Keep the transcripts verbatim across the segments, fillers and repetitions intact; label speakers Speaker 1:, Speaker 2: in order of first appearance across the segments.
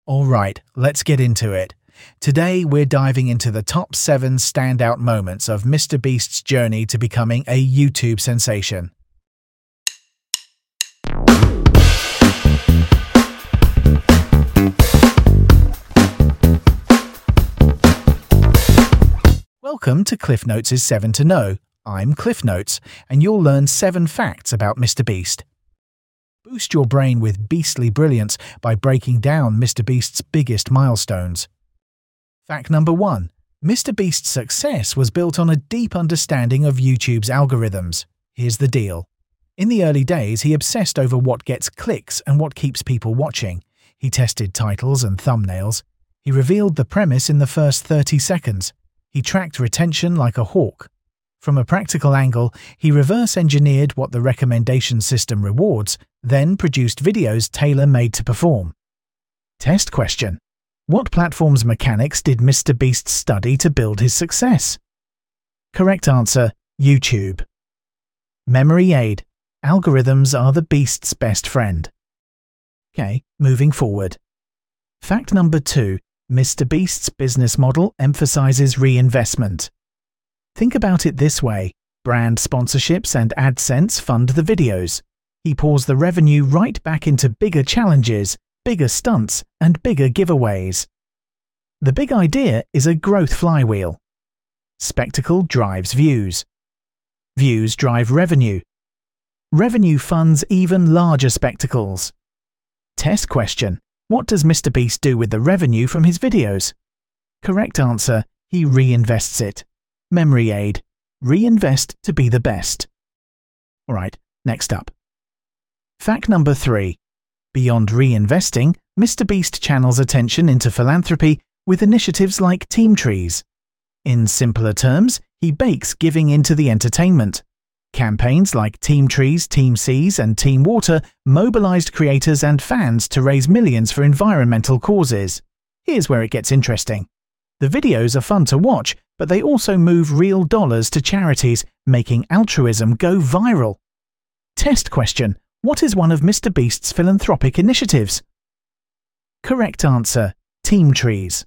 Speaker 1: Alright, let's get into it. Today we're diving into the top seven standout moments of MrBeast's journey to becoming a YouTube sensation. Welcome to Cliff Notes' seven to know. I'm Cliff Notes, and you'll learn seven facts about MrBeast. Boost your brain with beastly brilliance by breaking down MrBeast's biggest milestones. Fact number one. MrBeast's success was built on a deep understanding of YouTube's algorithms. Here's the deal. In the early days, he obsessed over what gets clicks and what keeps people watching. He tested titles and thumbnails. He revealed the premise in the first thirty seconds. He tracked retention like a hawk. From a practical angle, he reverse-engineered what the recommendation system rewards, then produced videos tailor-made to perform. Test question. What platform's mechanics did MrBeast study to build his success? Correct answer, YouTube. Memory aid. Algorithms are the beast's best friend. Okay, moving forward. Fact number two. MrBeast's business model emphasizes reinvestment. Think about it this way. Brand sponsorships and AdSense fund the videos. He pours the revenue right back into bigger challenges, bigger stunts, and bigger giveaways. The big idea is a growth flywheel. Spectacle drives views. Views drive revenue. Revenue funds even larger spectacles. Test question. What does MrBeast do with the revenue from his videos? Correct answer, he reinvests it. Memory aid. Reinvest to be the best. Alright, next up. Fact number three. Beyond reinvesting, MrBeast channels attention into philanthropy with initiatives like Team Trees. In simpler terms, he bakes giving into the entertainment. Campaigns like Team Trees, Team Seas, and Team Water mobilized creators and fans to raise millions for environmental causes. Here's where it gets interesting. The videos are fun to watch, but they also move real dollars to charities, making altruism go viral. Test question. What is one of MrBeast's philanthropic initiatives? Correct answer. Team Trees.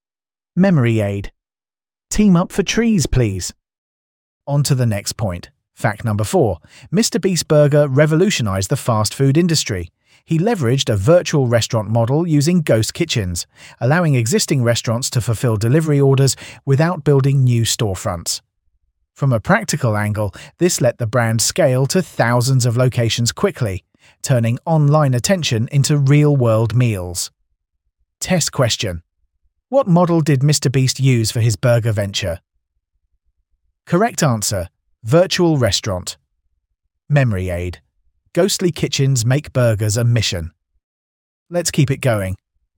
Speaker 1: Memory aid. Team up for trees, please. On to the next point. Fact number four. MrBeast Burger revolutionized the fast food industry. He leveraged a virtual restaurant model using ghost kitchens, allowing existing restaurants to fulfill delivery orders without building new storefronts. From a practical angle, this let the brand scale to thousands of locations quickly, turning online attention into real-world meals. Test question. What model did MrBeast use for his burger venture? Correct answer. Virtual restaurant. Memory aid. Ghostly kitchens make burgers a mission. Let's keep it going.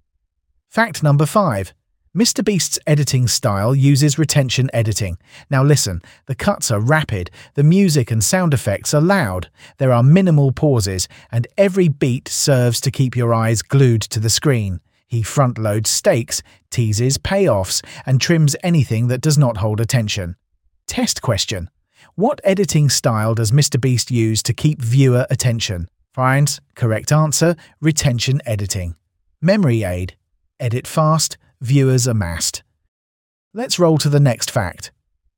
Speaker 1: Fact number five. MrBeast's editing style uses retention editing. Now listen, the cuts are rapid, the music and sound effects are loud, there are minimal pauses, and every beat serves to keep your eyes glued to the screen. He front-loads stakes, teases payoffs, and trims anything that does not hold attention. Test question. What editing style does MrBeast use to keep viewer attention? Find correct answer, retention editing. Memory aid. Edit fast, viewers amassed. Let's roll to the next fact.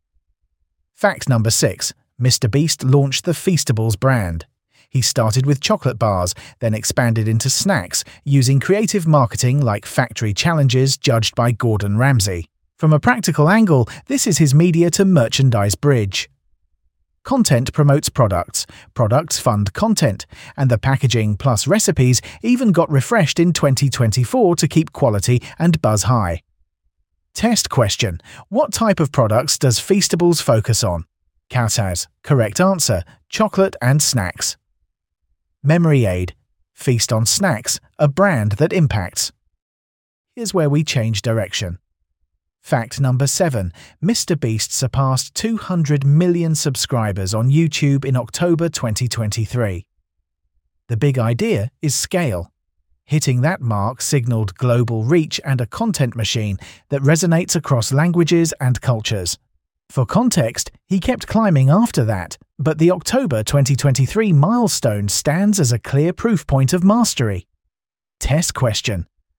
Speaker 1: Fact number six. MrBeast launched the Feastables brand. He started with chocolate bars, then expanded into snacks, using creative marketing like factory challenges judged by Gordon Ramsay. From a practical angle, this is his media to merchandise bridge. Content promotes products, products fund content, and the packaging plus recipes even got refreshed in twenty twenty-four to keep quality and buzz high. Test question. What type of products does Feastables focus on? Kowtow's. Correct answer. Chocolate and snacks. Memory aid. Feast on snacks, a brand that impacts. Here's where we change direction. Fact number seven. MrBeast surpassed two hundred million subscribers on YouTube in October twenty twenty-three. The big idea is scale. Hitting that mark signaled global reach and a content machine that resonates across languages and cultures. For context, he kept climbing after that, but the October twenty twenty-three milestone stands as a clear proof point of mastery. Test question.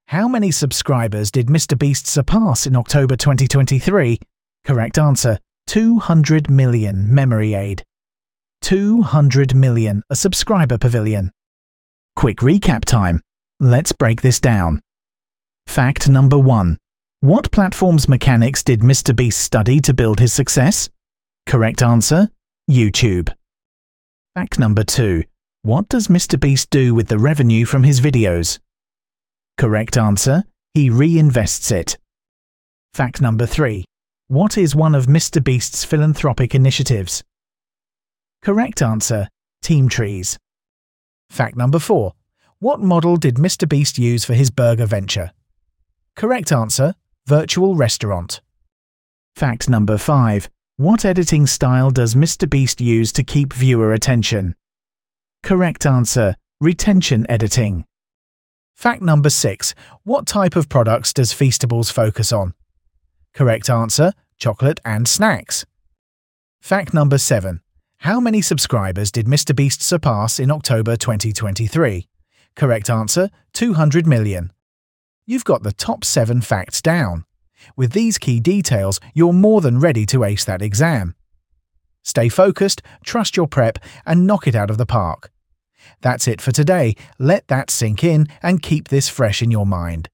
Speaker 1: How many subscribers did MrBeast surpass in October twenty twenty-three? Correct answer, two hundred million. Memory aid. two hundred million, a subscriber pavilion. Quick recap time. Let's break this down. Fact number one. What platform's mechanics did MrBeast study to build his success? Correct answer, YouTube. Fact number two. What does MrBeast do with the revenue from his videos? Correct answer, he reinvests it. Fact number three. What is one of MrBeast's philanthropic initiatives? Correct answer, Team Trees. Fact number four. What model did MrBeast use for his burger venture? Correct answer, virtual restaurant. Fact number five. What editing style does MrBeast use to keep viewer attention? Correct answer, retention editing. Fact number six. What type of products does Feastables focus on? Correct answer, chocolate and snacks. Fact number seven. How many subscribers did MrBeast surpass in October twenty twenty-three? Correct answer, two hundred million. You've got the top seven facts down. With these key details, you're more than ready to ace that exam. Stay focused, trust your prep, and knock it out of the park. That's it for today. Let that sink in and keep this fresh in your mind.